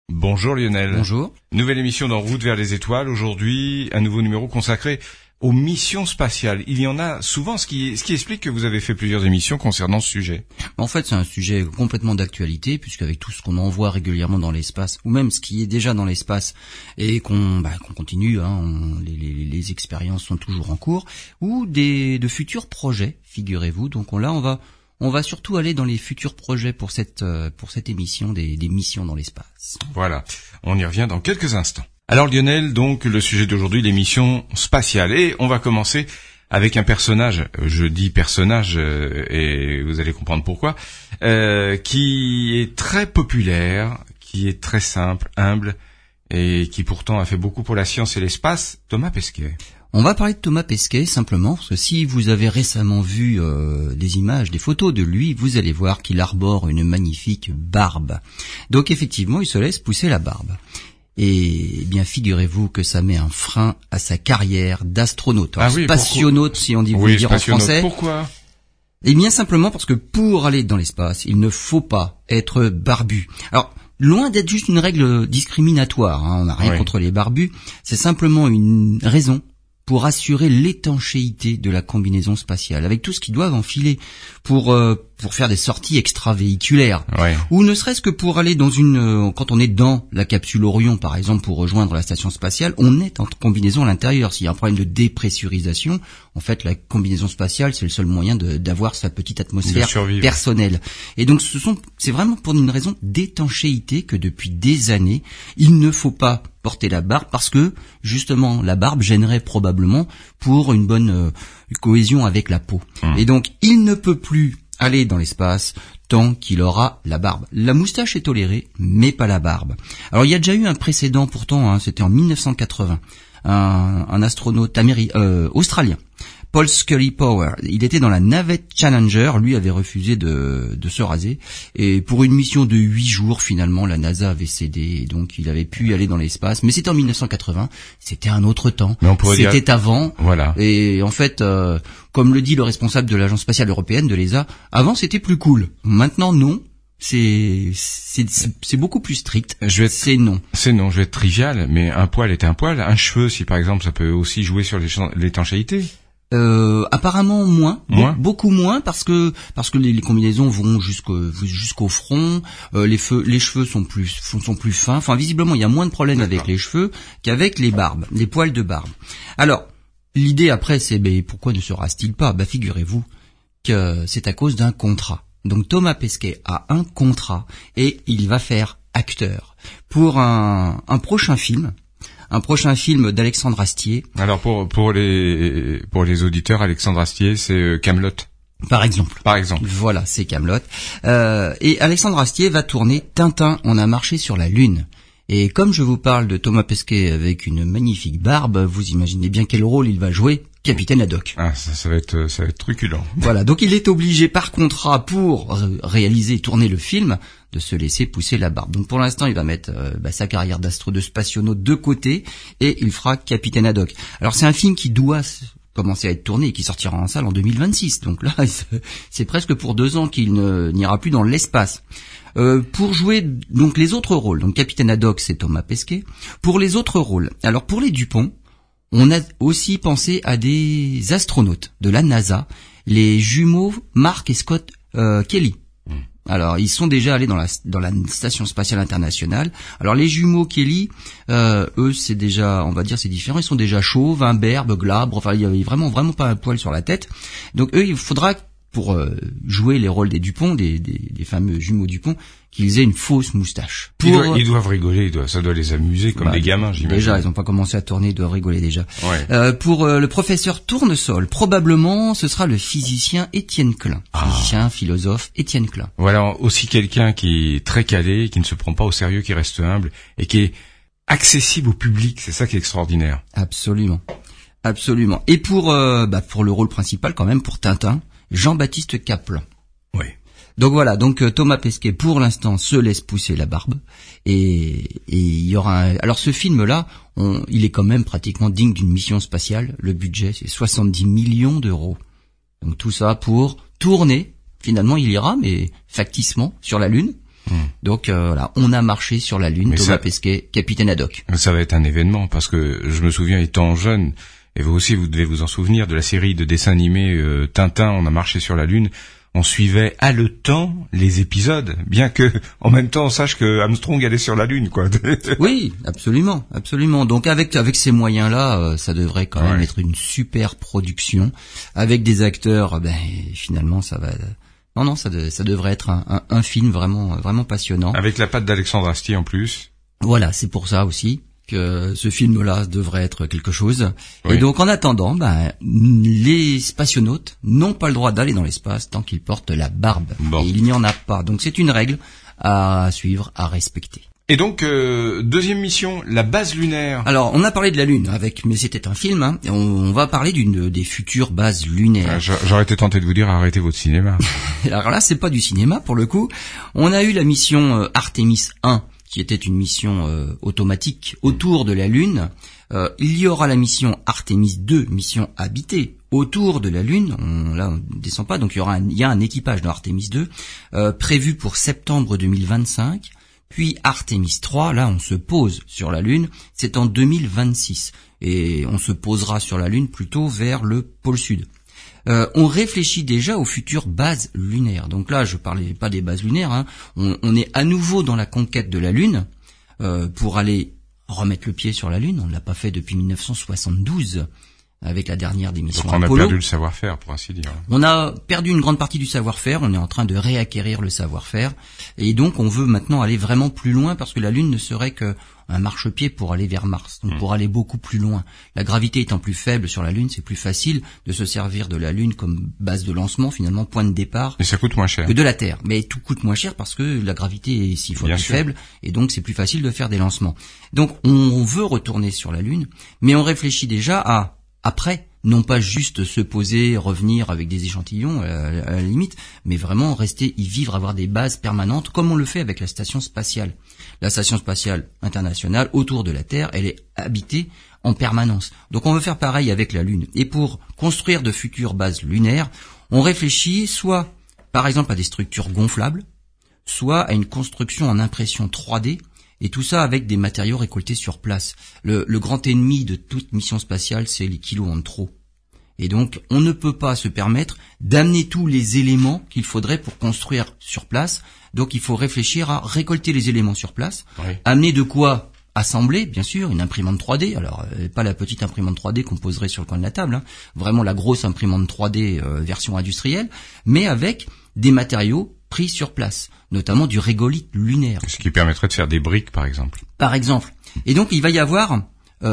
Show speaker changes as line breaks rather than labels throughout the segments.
Bonjour Lionel.
Bonjour.
Nouvelle émission dans Route vers les étoiles. Aujourd'hui, un nouveau numéro consacré aux missions spatiales. Il y en a souvent, ce qui explique que vous avez fait plusieurs émissions concernant ce sujet.
En fait, c'est un sujet complètement d'actualité, puisqu'avec tout ce qu'on envoie régulièrement dans l'espace, ou même ce qui est déjà dans l'espace, et qu'on continue, les expériences sont toujours en cours, ou de futurs projets, figurez-vous. Donc on va surtout aller dans les futurs projets pour cette émission des missions dans l'espace.
Voilà, on y revient dans quelques instants. Alors Lionel, donc le sujet d'aujourd'hui, les missions spatiales. Et on va commencer avec un personnage, je dis personnage, et vous allez comprendre pourquoi, qui est très populaire, qui est très simple, humble, et qui pourtant a fait beaucoup pour la science et l'espace, Thomas Pesquet.
On va parler de Thomas Pesquet simplement, parce que si vous avez récemment vu des images, des photos de lui, vous allez voir qu'il arbore une magnifique barbe. Donc effectivement, il se laisse pousser la barbe. Et bien, figurez-vous que ça met un frein à sa carrière d'astronaute. Alors, spationaute, si on dit vous dire en français.
Pourquoi ?
Eh bien, simplement parce que pour aller dans l'espace, il ne faut pas être barbu. Alors, loin d'être juste une règle discriminatoire, on n'a rien contre les barbus, c'est simplement une raison pour assurer l'étanchéité de la combinaison spatiale, avec tout ce qu'ils doivent enfiler pour faire des sorties extravéhiculaires, ou ne serait-ce que pour aller dans quand on est dans la capsule Orion, par exemple, pour rejoindre la station spatiale, on est en combinaison à l'intérieur. S'il y a un problème de dépressurisation, en fait, la combinaison spatiale, c'est le seul moyen d'avoir sa petite atmosphère personnelle. Et donc, c'est vraiment pour une raison d'étanchéité que depuis des années, il ne faut pas porter la barbe, parce que justement la barbe gênerait probablement pour une bonne cohésion avec la peau. Et donc il ne peut plus aller dans l'espace tant qu'il aura la barbe. La moustache est tolérée, mais pas la barbe. Alors il y a déjà eu un précédent pourtant, c'était en 1980, un astronaute australien, Paul Scully Power. Il était dans la navette Challenger, lui avait refusé de se raser, et pour une mission de 8 jours, finalement, la NASA avait cédé, et donc il avait pu aller dans l'espace, mais c'était en 1980, c'était un autre temps, c'était avant, et en fait, comme le dit le responsable de l'Agence spatiale européenne, de l'ESA, avant c'était plus cool, maintenant non. C'est beaucoup plus strict. C'est non.
Je vais être trivial, mais un poil est un poil. Un cheveu, si par exemple, ça peut aussi jouer sur l'étanchéité.
Apparemment moins, beaucoup moins, parce que les combinaisons vont jusqu'au front, les cheveux sont plus fins. Enfin, visiblement, il y a moins de problèmes avec les cheveux qu'avec les barbes, les poils de barbe. Alors, l'idée après, c'est pourquoi ne se rase-t-il pas ? Figurez-vous que c'est à cause d'un contrat. Donc Thomas Pesquet a un contrat et il va faire acteur pour un prochain film. Un prochain film d'Alexandre Astier.
Alors pour les auditeurs, Alexandre Astier, c'est Kaamelott.
Par exemple. Voilà, c'est Kaamelott. Et Alexandre Astier va tourner Tintin, on a marché sur la Lune. Et comme je vous parle de Thomas Pesquet avec une magnifique barbe, vous imaginez bien quel rôle il va jouer, Capitaine Haddock.
Ah, ça va être truculent.
Voilà, donc il est obligé par contrat pour tourner le film, de se laisser pousser la barbe. Donc pour l'instant, il va mettre sa carrière de spationaute de côté et il fera Capitaine Haddock. Alors c'est un film qui doit commencer à être tourné et qui sortira en salle en 2026. Donc là, c'est presque pour 2 ans qu'il n'ira plus dans l'espace. Pour jouer donc les autres rôles, donc Capitaine Haddock, c'est Thomas Pesquet. Pour les autres rôles, alors pour les Dupont, on a aussi pensé à des astronautes de la NASA, les jumeaux Mark et Scott Kelly. Alors, ils sont déjà allés dans la station spatiale internationale. Alors, les jumeaux Kelly, eux, c'est déjà, on va dire, c'est différent. Ils sont déjà chauves, imberbes, glabres. Enfin, il y avait vraiment pas un poil sur la tête. Donc, eux, il faudra, pour jouer les rôles des Dupont, des fameux jumeaux Dupont, qu'ils aient une fausse moustache.
Ils doivent rigoler, ça doit les amuser comme des gamins, j'imagine.
Déjà, ils n'ont pas commencé à tourner, ils doivent rigoler déjà. Pour le professeur Tournesol, probablement, ce sera le physicien Étienne Klein. Physicien, philosophe, Étienne Klein.
Voilà, aussi quelqu'un qui est très calé, qui ne se prend pas au sérieux, qui reste humble, et qui est accessible au public, c'est ça qui est extraordinaire.
Absolument. Et pour le rôle principal, quand même, pour Tintin, Jean-Baptiste Kaplan.
Oui.
Donc voilà, Thomas Pesquet pour l'instant se laisse pousser la barbe et il y aura alors ce film là, il est quand même pratiquement digne d'une mission spatiale. Le budget c'est 70 millions d'euros. Donc tout ça pour tourner. Finalement il ira mais facticement sur la Lune. Donc voilà, on a marché sur la Lune. Thomas Pesquet, capitaine Haddock.
Ça va être un événement parce que je me souviens étant jeune, et vous aussi vous devez vous en souvenir, de la série de dessins animés Tintin, on a marché sur la Lune. On suivait haletant les épisodes, bien que en même temps on sache que Armstrong allait sur la Lune, quoi.
Oui, absolument, absolument. Donc avec ces moyens-là, ça devrait quand même être une super production avec des acteurs. Finalement, ça va. Non, ça devrait être un film vraiment passionnant.
Avec la patte d'Alexandre Astier en plus.
Voilà, c'est pour ça aussi que ce film-là devrait être quelque chose. Oui. Et donc, en attendant, les spationautes n'ont pas le droit d'aller dans l'espace tant qu'ils portent la barbe. Bon. Et il n'y en a pas. Donc, c'est une règle à suivre, à respecter.
Et donc, deuxième mission, la base lunaire.
Alors, on a parlé de la Lune mais c'était un film, hein. On va parler des futures bases lunaires.
J'aurais été tenté de vous dire, arrêtez votre cinéma.
Alors là, c'est pas du cinéma, pour le coup. On a eu la mission Artemis 1, qui était une mission automatique autour de la Lune. Il y aura la mission Artemis 2, mission habitée autour de la Lune. On descend pas, donc il y a un équipage dans Artemis 2 prévu pour septembre 2025. Puis Artemis 3, là on se pose sur la Lune, c'est en 2026. Et on se posera sur la Lune plutôt vers le pôle Sud. On réfléchit déjà aux futures bases lunaires. Donc là, je parlais pas des bases lunaires, hein. On est à nouveau dans la conquête de la Lune pour aller remettre le pied sur la Lune. On ne l'a pas fait depuis 1972 avec la dernière des missions Apollo.
Donc on a perdu le savoir-faire, pour ainsi dire.
On a perdu une grande partie du savoir-faire. On est en train de réacquérir le savoir-faire. Et donc on veut maintenant aller vraiment plus loin parce que la Lune ne serait que un marchepied pour aller vers Mars, donc pour aller beaucoup plus loin. La gravité étant plus faible sur la Lune, c'est plus facile de se servir de la Lune comme base de lancement, finalement point de départ.
Et ça coûte moins cher
que de la Terre. Mais tout coûte moins cher parce que la gravité est 6 fois plus faible et donc c'est plus facile de faire des lancements. Donc on veut retourner sur la Lune, mais on réfléchit déjà à après, non pas juste se poser, revenir avec des échantillons à la limite, mais vraiment rester, y vivre, avoir des bases permanentes comme on le fait avec la station spatiale. La station spatiale internationale autour de la Terre, elle est habitée en permanence. Donc on veut faire pareil avec la Lune. Et pour construire de futures bases lunaires, on réfléchit soit par exemple à des structures gonflables, soit à une construction en impression 3D, et tout ça avec des matériaux récoltés sur place. Le grand ennemi de toute mission spatiale, c'est les kilos en trop. Et donc, on ne peut pas se permettre d'amener tous les éléments qu'il faudrait pour construire sur place. Donc, il faut réfléchir à récolter les éléments sur place, amener de quoi assembler, bien sûr, une imprimante 3D. Alors, pas la petite imprimante 3D qu'on poserait sur le coin de la table, hein. Vraiment la grosse imprimante 3D version industrielle, mais avec des matériaux pris sur place, notamment du régolithe lunaire.
Ce qui permettrait de faire des briques, par exemple.
Par exemple. Et donc, il va y avoir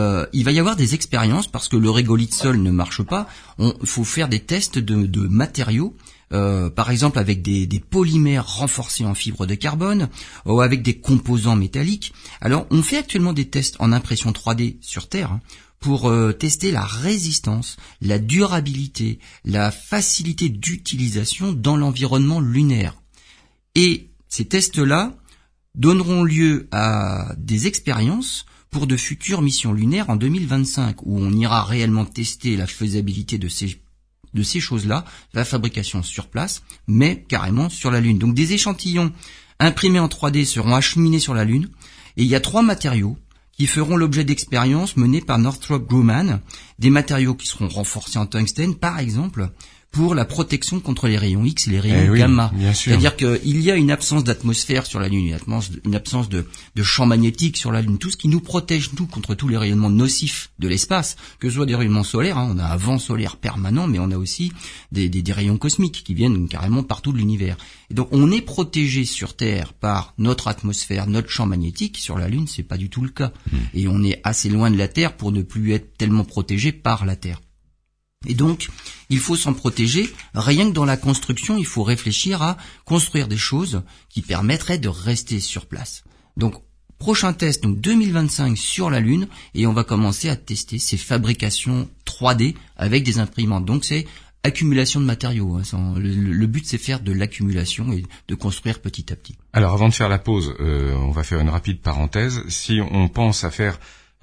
des expériences parce que le régolithe seul ne marche pas. Il faut faire des tests de matériaux, par exemple avec des polymères renforcés en fibre de carbone ou avec des composants métalliques. Alors, on fait actuellement des tests en impression 3D sur Terre, hein, pour tester la résistance, la durabilité, la facilité d'utilisation dans l'environnement lunaire. Et ces tests-là donneront lieu à des expériences pour de futures missions lunaires en 2025, où on ira réellement tester la faisabilité de ces choses-là, la fabrication sur place, mais carrément sur la Lune. Donc des échantillons imprimés en 3D seront acheminés sur la Lune, et il y a 3 matériaux qui feront l'objet d'expériences menées par Northrop Grumman, des matériaux qui seront renforcés en tungstène, par exemple, pour la protection contre les rayons X et les rayons gamma. C'est-à-dire qu'il y a une absence d'atmosphère sur la Lune, une absence de champ magnétique sur la Lune, tout ce qui nous protège, nous, contre tous les rayonnements nocifs de l'espace, que ce soit des rayonnements solaires, hein, on a un vent solaire permanent, mais on a aussi des rayons cosmiques qui viennent carrément partout de l'univers. Et donc on est protégé sur Terre par notre atmosphère, notre champ magnétique. Sur la Lune, c'est pas du tout le cas. Et on est assez loin de la Terre pour ne plus être tellement protégé par la Terre. Et donc, il faut s'en protéger. Rien que dans la construction, il faut réfléchir à construire des choses qui permettraient de rester sur place. Donc, prochain test, donc 2025 sur la Lune, et on va commencer à tester ces fabrications 3D avec des imprimantes. Donc, c'est accumulation de matériaux. Hein. Le but, c'est faire de l'accumulation et de construire petit à petit.
Alors, avant de faire la pause, on va faire une rapide parenthèse. Si on pense à faire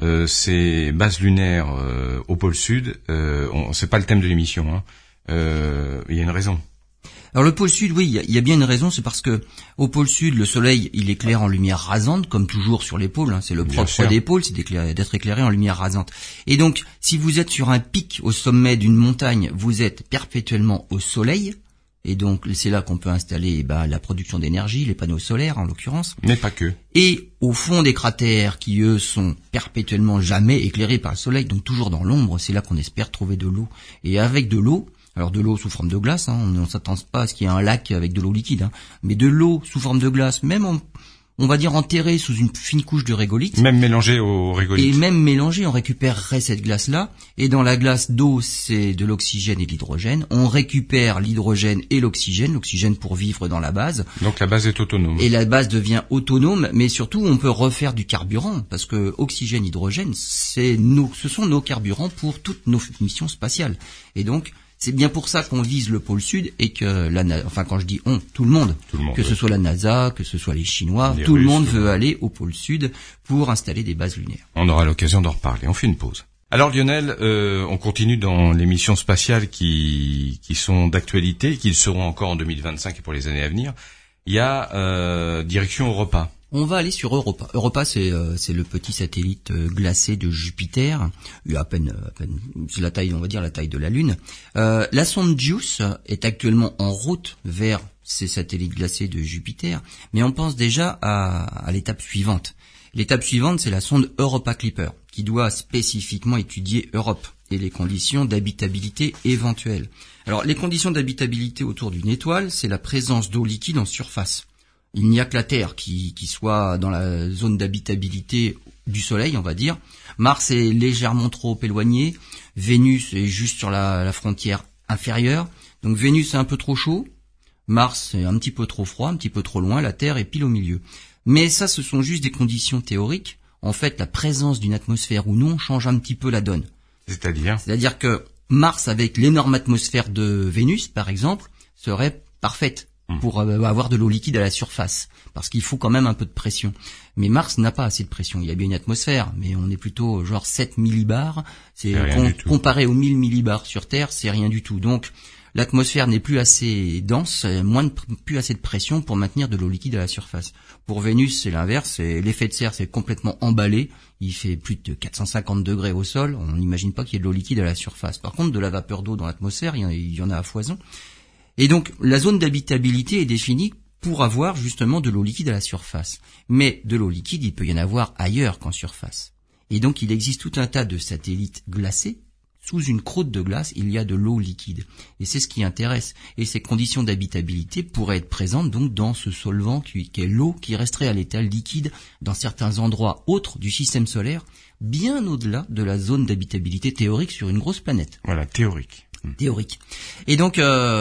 ces bases lunaires au pôle Sud, c'est pas le thème de l'émission. Hein. Il y a une raison.
Alors le pôle sud, oui, il y a bien une raison, c'est parce que au pôle sud, le soleil, il éclaire en lumière rasante, comme toujours sur les pôles, hein, c'est le propre des pôles, c'est d'être éclairé en lumière rasante. Et donc, si vous êtes sur un pic au sommet d'une montagne, vous êtes perpétuellement au soleil, et donc c'est là qu'on peut installer la production d'énergie, les panneaux solaires en l'occurrence.
Mais pas que.
Et au fond des cratères qui, eux, sont perpétuellement jamais éclairés par le soleil, donc toujours dans l'ombre, c'est là qu'on espère trouver de l'eau. Et avec de l'eau, alors de l'eau sous forme de glace, hein, on ne s'attend pas à ce qu'il y ait un lac avec de l'eau liquide, hein, mais de l'eau sous forme de glace, même on va dire enterrée sous une fine couche de régolithe.
Même mélangée au régolithe.
Et même mélangée, on récupérerait cette glace-là. Et dans la glace d'eau, c'est de l'oxygène et de l'hydrogène. On récupère l'hydrogène et l'oxygène pour vivre dans la base.
Donc la base est autonome.
Et la base devient autonome, mais surtout on peut refaire du carburant, parce que oxygène, hydrogène, ce sont nos carburants pour toutes nos missions spatiales. Et donc, c'est bien pour ça qu'on vise le pôle sud et que quand je dis on, tout le monde, ce soit la NASA, que ce soit les Chinois, tout le monde veut aller au pôle sud pour installer des bases lunaires.
On aura l'occasion d'en reparler. On fait une pause. Alors Lionel, on continue dans les missions spatiales qui sont d'actualité, qui le seront encore en 2025 et pour les années à venir. Il y a direction Europa.
On va aller sur Europa. Europa, c'est le petit satellite glacé de Jupiter, à peine, c'est la taille, on va dire la taille de la Lune. La sonde JUICE est actuellement en route vers ces satellites glacés de Jupiter, mais on pense déjà à l'étape suivante. L'étape suivante, c'est la sonde Europa Clipper, qui doit spécifiquement étudier Europe et les conditions d'habitabilité éventuelles. Alors, les conditions d'habitabilité autour d'une étoile, c'est la présence d'eau liquide en surface. Il n'y a que la Terre qui soit dans la zone d'habitabilité du Soleil, on va dire. Mars est légèrement trop éloigné. Vénus est juste sur la frontière inférieure. Donc Vénus est un peu trop chaud. Mars est un petit peu trop froid, un petit peu trop loin. La Terre est pile au milieu. Mais ça, ce sont juste des conditions théoriques. En fait, la présence d'une atmosphère ou non change un petit peu la donne. C'est-à-dire que Mars, avec l'énorme atmosphère de Vénus, par exemple, serait parfaite pour avoir de l'eau liquide à la surface, parce qu'il faut quand même un peu de pression. Mais Mars n'a pas assez de pression. Il y a bien une atmosphère, mais on est plutôt genre 7 millibars. C'est comparé aux 1000 millibars sur Terre, c'est rien du tout. Donc l'atmosphère n'est plus assez dense, plus assez de pression pour maintenir de l'eau liquide à la surface. Pour Vénus, c'est l'inverse. L'effet de serre, c'est complètement emballé. Il fait plus de 450 degrés au sol. On n'imagine pas qu'il y ait de l'eau liquide à la surface. Par contre, de la vapeur d'eau dans l'atmosphère, il y en a à foison. Et donc, la zone d'habitabilité est définie pour avoir justement de l'eau liquide à la surface. Mais de l'eau liquide, il peut y en avoir ailleurs qu'en surface. Et donc, il existe tout un tas de satellites glacés. Sous une croûte de glace, il y a de l'eau liquide. Et c'est ce qui intéresse. Et ces conditions d'habitabilité pourraient être présentes donc dans ce solvant qui est l'eau, qui resterait à l'état liquide dans certains endroits autres du système solaire, bien au-delà de la zone d'habitabilité théorique sur une grosse planète.
Voilà, théorique.
Et donc, il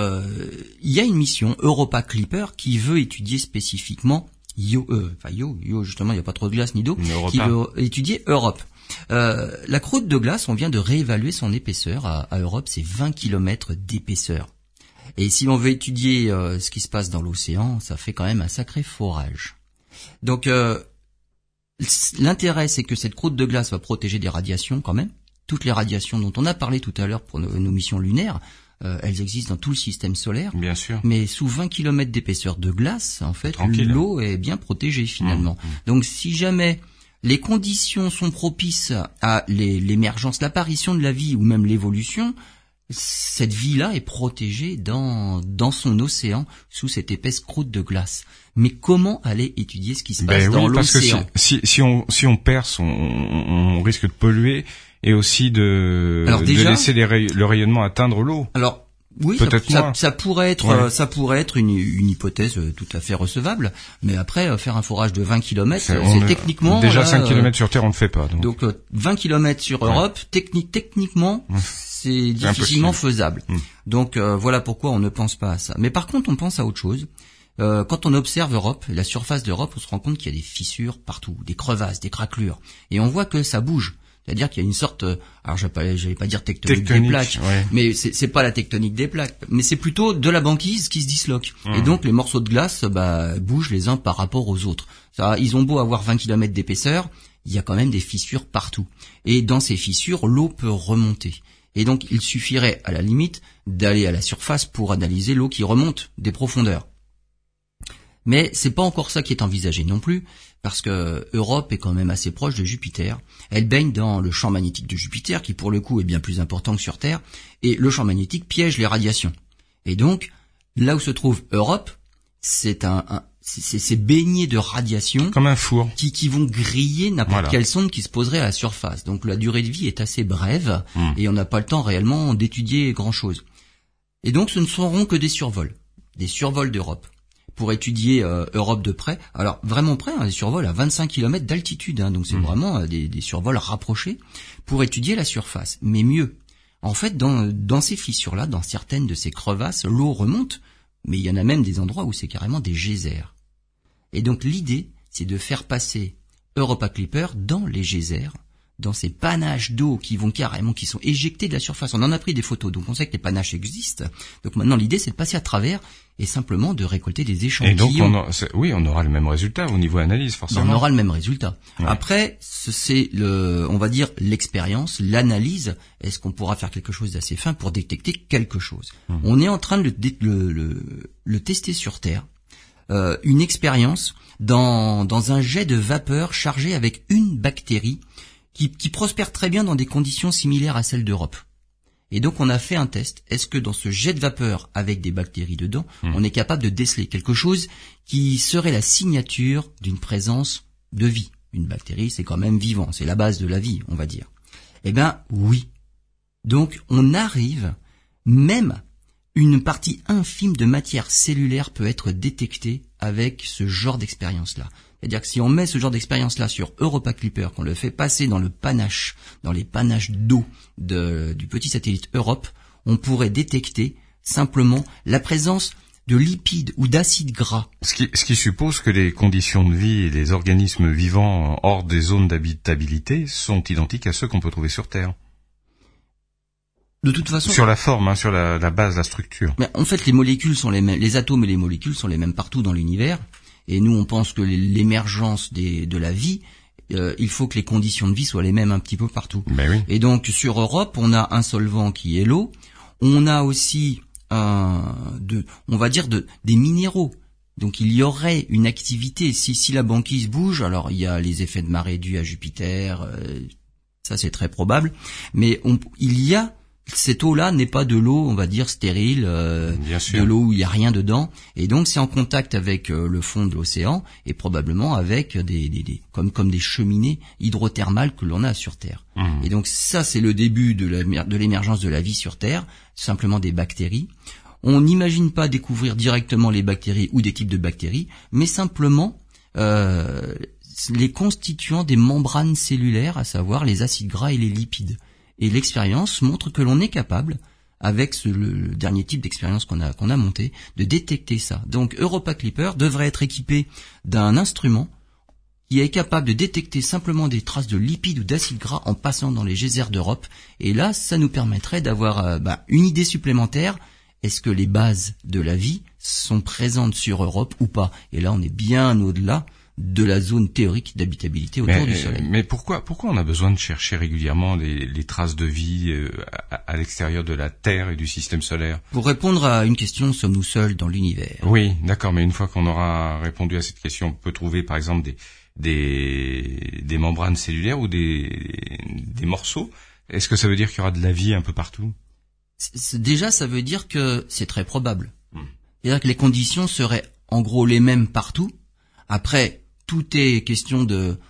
y a une mission, Europa Clipper, qui veut étudier spécifiquement Io, justement, il n'y a pas trop de glace ni d'eau, qui veut étudier Europe. La croûte de glace, on vient de réévaluer son épaisseur. À Europe, c'est 20 km d'épaisseur. Et si on veut étudier ce qui se passe dans l'océan, ça fait quand même un sacré forage. Donc, l'intérêt, c'est que cette croûte de glace va protéger des radiations quand même. Toutes les radiations dont on a parlé tout à l'heure pour nos missions lunaires, elles existent dans tout le système solaire.
Bien sûr.
Mais sous 20 km d'épaisseur de glace, en fait, l'eau est bien protégée finalement. Donc si jamais les conditions sont propices à l'émergence, l'apparition de la vie ou même l'évolution, cette vie-là est protégée dans son océan sous cette épaisse croûte de glace. Mais comment aller étudier ce qui se passe dans l'océan ?
Parce que si on perce, on risque de polluer. Et aussi de laisser le rayonnement atteindre l'eau.
Alors oui, ça pourrait être une hypothèse tout à fait recevable, mais après faire un forage de 20 km, c'est techniquement
déjà 5 km sur Terre on ne fait pas.
Donc 20 km sur Europe, techniquement c'est difficilement faisable. Donc voilà pourquoi on ne pense pas à ça. Mais par contre, on pense à autre chose. Quand on observe Europe, la surface d'Europe, on se rend compte qu'il y a des fissures partout, des crevasses, des craquelures, et on voit que ça bouge. C'est-à-dire qu'il y a une sorte, alors j'allais pas dire tectonique des plaques, mais c'est pas la tectonique des plaques, mais c'est plutôt de la banquise qui se disloque. Et donc les morceaux de glace bougent les uns par rapport aux autres. Ça, ils ont beau avoir 20 km d'épaisseur, il y a quand même des fissures partout. Et dans ces fissures, l'eau peut remonter. Et donc, il suffirait, à la limite, d'aller à la surface pour analyser l'eau qui remonte des profondeurs. Mais c'est pas encore ça qui est envisagé non plus, parce que Europe est quand même assez proche de Jupiter. Elle baigne dans le champ magnétique de Jupiter, qui pour le coup est bien plus important que sur Terre, et le champ magnétique piège les radiations. Et donc, là où se trouve Europe, c'est baigné de radiations
comme un four
qui vont griller n'importe quelle sonde qui se poserait à la surface. Donc la durée de vie est assez brève et on n'a pas le temps réellement d'étudier grand chose. Et donc ce ne seront que des survols d'Europe pour étudier Europe de près. Alors vraiment près, des survols à 25 km d'altitude, donc c'est vraiment des survols rapprochés pour étudier la surface. Mais mieux, en fait dans ces fissures-là, dans certaines de ces crevasses, l'eau remonte. Mais il y en a même des endroits où c'est carrément des geysers. Et donc l'idée, c'est de faire passer Europa Clipper dans les geysers, dans ces panaches d'eau qui sont éjectés de la surface. On en a pris des photos, donc on sait que les panaches existent. Donc maintenant l'idée, c'est de passer à travers et simplement de récolter des échantillons.
Et donc on aura le même résultat au niveau analyse, forcément.
On aura le même résultat. Ouais. Après, c'est on va dire l'expérience, l'analyse. Est-ce qu'on pourra faire quelque chose d'assez fin pour détecter quelque chose? On est en train de le tester sur Terre. Une expérience dans un jet de vapeur chargé avec une bactérie qui prospère très bien dans des conditions similaires à celles d'Europe. Et donc on a fait un test. Est-ce que dans ce jet de vapeur avec des bactéries dedans, on est capable de déceler quelque chose qui serait la signature d'une présence de vie? Une bactérie, c'est quand même vivant, c'est la base de la vie, on va dire. Eh ben oui. Donc on arrive, même une partie infime de matière cellulaire peut être détectée avec ce genre d'expérience-là. C'est-à-dire que si on met ce genre d'expérience-là sur Europa Clipper, qu'on le fait passer dans les panaches d'eau du petit satellite Europe, on pourrait détecter simplement la présence de lipides ou d'acides gras.
Ce qui suppose que les conditions de vie et les organismes vivants hors des zones d'habitabilité sont identiques à ceux qu'on peut trouver sur Terre.
De toute façon,
sur la forme, sur la base, la structure.
Mais en fait, les molécules sont les mêmes, les atomes et les molécules sont les mêmes partout dans l'univers. Et nous, on pense que l'émergence de la vie, il faut que les conditions de vie soient les mêmes un petit peu partout.
Ben oui.
Et donc, sur Europe, on a un solvant qui est l'eau. On a aussi des minéraux. Donc, il y aurait une activité. Si la banquise bouge, alors il y a les effets de marée dus à Jupiter. Ça, c'est très probable. Mais il y a cette eau-là n'est pas de l'eau, on va dire, stérile, de l'eau où il n'y a rien dedans. Et donc, c'est en contact avec le fond de l'océan et probablement avec comme des cheminées hydrothermales que l'on a sur Terre. Et donc, ça, c'est le début de l'émergence de la vie sur Terre, simplement des bactéries. On n'imagine pas découvrir directement les bactéries ou des types de bactéries, mais simplement les constituants des membranes cellulaires, à savoir les acides gras et les lipides. Et l'expérience montre que l'on est capable, avec le dernier type d'expérience qu'on a monté, de détecter ça. Donc Europa Clipper devrait être équipé d'un instrument qui est capable de détecter simplement des traces de lipides ou d'acides gras en passant dans les geysers d'Europe. Et là, ça nous permettrait d'avoir une idée supplémentaire. Est-ce que les bases de la vie sont présentes sur Europe ou pas? Et là, on est bien au-delà de la zone théorique d'habitabilité autour du Soleil.
Mais pourquoi on a besoin de chercher régulièrement les traces de vie à l'extérieur de la Terre et du système solaire?
Pour répondre à une question, sommes-nous seuls dans l'univers?
Oui, d'accord, mais une fois qu'on aura répondu à cette question, on peut trouver par exemple des membranes cellulaires ou des morceaux. Est-ce que ça veut dire qu'il y aura de la vie un peu partout?
Déjà, ça veut dire que c'est très probable. C'est-à-dire que les conditions seraient en gros les mêmes partout. Après, tout est question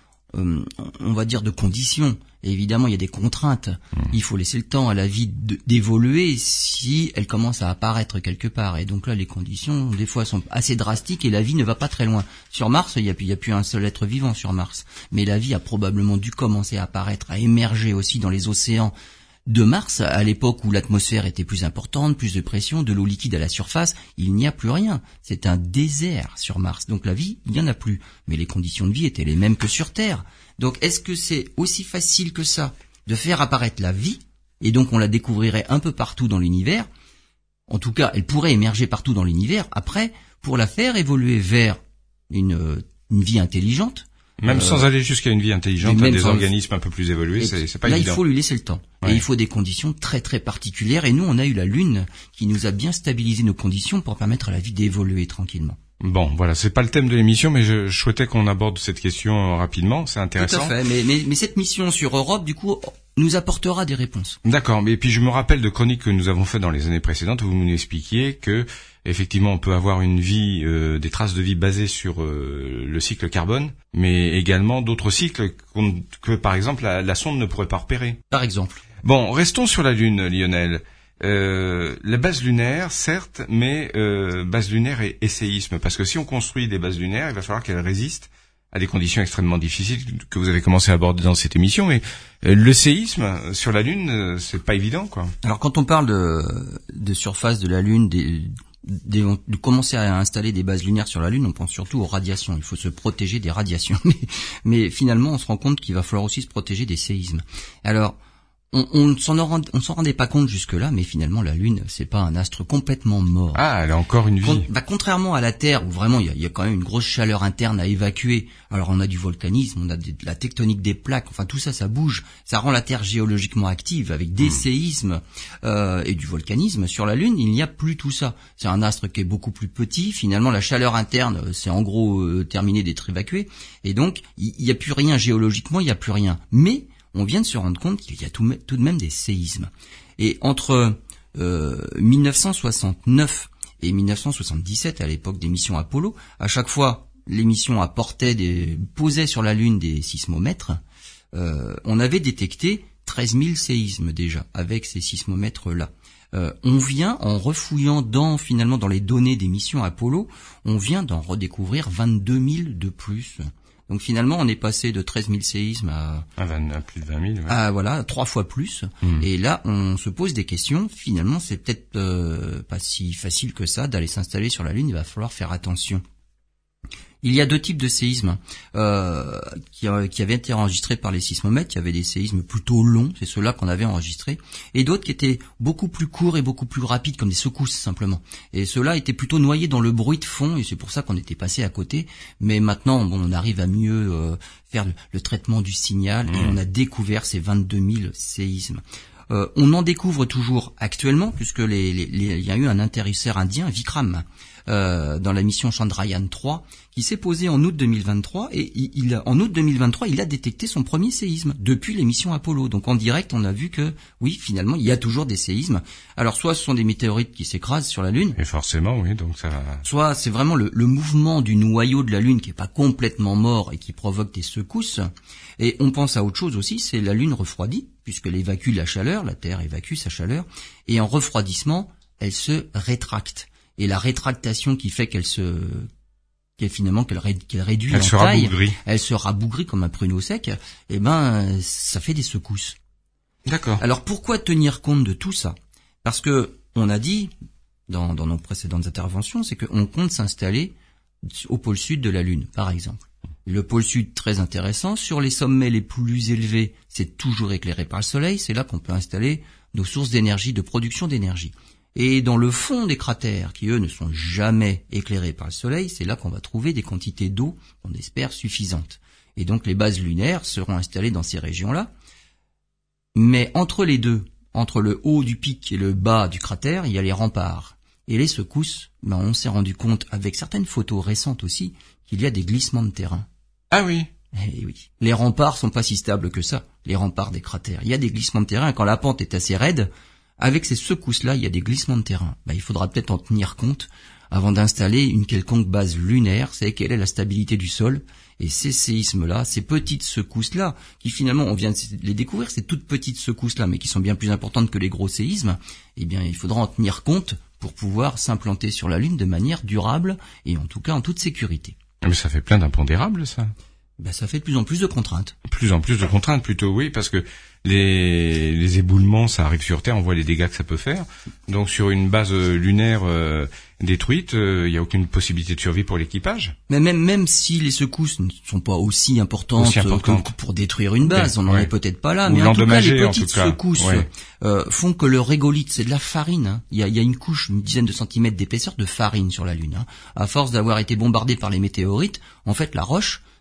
on va dire de conditions. Et évidemment, il y a des contraintes. Il faut laisser le temps à la vie d'évoluer si elle commence à apparaître quelque part. Et donc là, les conditions, des fois, sont assez drastiques et la vie ne va pas très loin. Sur Mars, il y a plus un seul être vivant sur Mars. Mais la vie a probablement dû commencer à apparaître, à émerger aussi dans les océans de Mars, à l'époque où l'atmosphère était plus importante, plus de pression, de l'eau liquide à la surface, il n'y a plus rien. C'est un désert sur Mars. Donc la vie, il n'y en a plus. Mais les conditions de vie étaient les mêmes que sur Terre. Donc est-ce que c'est aussi facile que ça de faire apparaître la vie, et donc on la découvrirait un peu partout dans l'univers? En tout cas, elle pourrait émerger partout dans l'univers. Après, pour la faire évoluer vers une vie intelligente,
Même sans aller jusqu'à une vie intelligente, à des organismes un peu plus évolués, c'est pas évident.
Là, il faut lui laisser le temps. Ouais. Et il faut des conditions très très particulières. Et nous, on a eu la Lune qui nous a bien stabilisé nos conditions pour permettre à la vie d'évoluer tranquillement.
Bon, voilà, c'est pas le thème de l'émission, mais je souhaitais qu'on aborde cette question rapidement. C'est intéressant.
Tout à fait. Mais cette mission sur Europe, du coup, nous apportera des réponses.
D'accord. Mais puis je me rappelle de chroniques que nous avons faites dans les années précédentes où vous nous expliquiez que effectivement on peut avoir une vie, des traces de vie basées sur le cycle carbone, mais également d'autres cycles que par exemple la sonde ne pourrait pas repérer.
Par exemple.
Bon, restons sur la Lune, Lionel. La base lunaire, certes, mais base lunaire et séisme, parce que si on construit des bases lunaires, il va falloir qu'elles résistent à des conditions extrêmement difficiles que vous avez commencé à aborder dans cette émission. Mais le séisme sur la Lune, c'est pas évident, quoi.
Alors quand on parle de surface de la Lune, de commencer à installer des bases lunaires sur la Lune, on pense surtout aux radiations. Il faut se protéger des radiations. Mais finalement, on se rend compte qu'il va falloir aussi se protéger des séismes. Alors, on s'en rendait pas compte jusque-là, mais finalement la Lune, c'est pas un astre complètement mort.
Ah, elle a encore une vie.
Contrairement à la Terre, où vraiment il y a quand même une grosse chaleur interne à évacuer. Alors on a du volcanisme, on a de la tectonique des plaques, enfin tout ça, ça bouge, ça rend la Terre géologiquement active avec des séismes et du volcanisme. Sur la Lune, il n'y a plus tout ça. C'est un astre qui est beaucoup plus petit. Finalement, la chaleur interne, c'est en gros terminé d'être évacué, et donc il y a plus rien géologiquement, il y a plus rien. Mais on vient de se rendre compte qu'il y a tout de même des séismes. Et entre 1969 et 1977, à l'époque des missions Apollo, à chaque fois, les missions posaient sur la Lune des sismomètres. On avait détecté 13 000 séismes déjà, avec ces sismomètres-là. On vient, en refouillant finalement dans les données des missions Apollo, on vient d'en redécouvrir 22 000 de plus. Donc finalement, on est passé de 13 000 séismes à
plus de 20 000. Ouais.
À 3 fois plus. Et là, on se pose des questions. Finalement, c'est peut-être pas si facile que ça d'aller s'installer sur la Lune. Il va falloir faire attention. Il y a deux types de séismes qui avaient été enregistrés par les sismomètres. Il y avait des séismes plutôt longs, c'est ceux-là qu'on avait enregistrés, et d'autres qui étaient beaucoup plus courts et beaucoup plus rapides, comme des secousses simplement. Et ceux-là étaient plutôt noyés dans le bruit de fond, et c'est pour ça qu'on était passé à côté. Mais maintenant, on arrive à mieux faire le traitement du signal, et on a découvert ces 22 000 séismes. On en découvre toujours actuellement, puisque il y a eu un atterrisseur indien, Vikram, dans la mission Chandrayaan 3, qui s'est posé en août 2023, et en août 2023, il a détecté son premier séisme depuis les missions Apollo. Donc en direct, on a vu que, oui, finalement, il y a toujours des séismes. Alors soit ce sont des météorites qui s'écrasent sur la Lune.
Et forcément, oui, donc ça va.
Soit c'est vraiment le mouvement du noyau de la Lune qui est pas complètement mort et qui provoque des secousses. Et on pense à autre chose aussi, c'est la Lune refroidie, puisqu'elle évacue la chaleur, la Terre évacue sa chaleur, et en refroidissement, elle se rétracte. Et la rétractation qui fait qu'elle réduit en taille, elle se rabougrit comme un pruneau sec, et ça fait des secousses.
D'accord.
Alors pourquoi tenir compte de tout ça? Parce que on a dit dans nos précédentes interventions, c'est qu'on compte s'installer au pôle sud de la Lune, par exemple. Le pôle sud, très intéressant. Sur les sommets les plus élevés, c'est toujours éclairé par le soleil. C'est là qu'on peut installer nos sources d'énergie, de production d'énergie. Et dans le fond des cratères, qui eux ne sont jamais éclairés par le soleil, c'est là qu'on va trouver des quantités d'eau, on espère, suffisantes. Et donc les bases lunaires seront installées dans ces régions-là. Mais entre les deux, entre le haut du pic et le bas du cratère, il y a les remparts. Et les secousses, on s'est rendu compte, avec certaines photos récentes aussi, qu'il y a des glissements de terrain.
Ah oui.
Eh oui. Les remparts sont pas si stables que ça, les remparts des cratères. Il y a des glissements de terrain, quand la pente est assez raide, avec ces secousses-là, il y a des glissements de terrain. Il faudra peut-être en tenir compte avant d'installer une quelconque base lunaire, c'est quelle est la stabilité du sol. Et ces séismes-là, ces petites secousses-là, qui finalement, on vient de les découvrir, ces toutes petites secousses-là, mais qui sont bien plus importantes que les gros séismes, il faudra en tenir compte pour pouvoir s'implanter sur la Lune de manière durable et en tout cas en toute sécurité.
Mais ça fait plein d'impondérables, ça.
Ça fait de plus en plus de contraintes.
Plus en plus de contraintes, plutôt, oui, parce que les éboulements, ça arrive sur Terre, on voit les dégâts que ça peut faire. Donc sur une base lunaire détruite, il n'y a aucune possibilité de survie pour l'équipage.
Mais même si les secousses ne sont pas aussi importantes que pour détruire une base, on n'en est peut-être pas là, mais en tout cas les petites secousses font que le régolithe, c'est de la farine. Hein. Il y a une couche, une dizaine de centimètres d'épaisseur de farine sur la Lune. Hein. À force d'avoir été bombardée par les météorites, en fait la roche,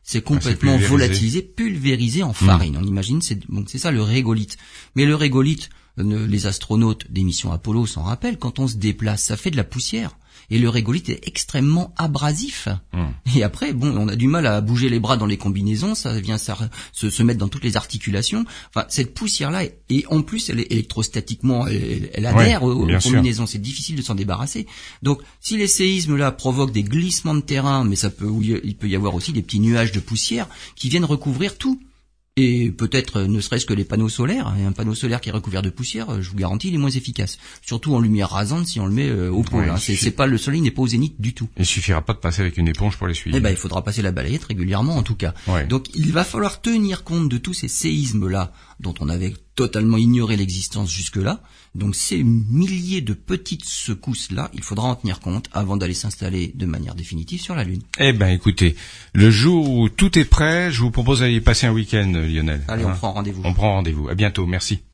c'est complètement pulvérisé en farine. On imagine, c'est ça le régolithe. Mais le régolithe, les astronautes des missions Apollo s'en rappellent, quand on se déplace, ça fait de la poussière. Et le régolithe est extrêmement abrasif. Et après, on a du mal à bouger les bras dans les combinaisons, ça vient se mettre dans toutes les articulations. Enfin, cette poussière-là, et en plus, elle est électrostatiquement, elle adhère aux combinaisons. C'est difficile de s'en débarrasser. Donc, si les séismes-là provoquent des glissements de terrain, mais il peut y avoir aussi des petits nuages de poussière qui viennent recouvrir tout. Et peut-être ne serait-ce que les panneaux solaires. Et un panneau solaire qui est recouvert de poussière, je vous garantis, il est moins efficace. Surtout en lumière rasante si on le met au pôle. Le soleil n'est pas au zénith du tout.
Il suffira pas de passer avec une éponge pour l'essuyer.
Il faudra passer la balayette régulièrement en tout cas. Ouais. Donc il va falloir tenir compte de tous ces séismes-là dont on avait totalement ignoré l'existence jusque-là. Donc ces milliers de petites secousses-là, il faudra en tenir compte avant d'aller s'installer de manière définitive sur la Lune.
Écoutez, le jour où tout est prêt, je vous propose d'aller passer un week-end, Lionel.
Allez, on prend rendez-vous.
On prend rendez-vous. À bientôt, merci.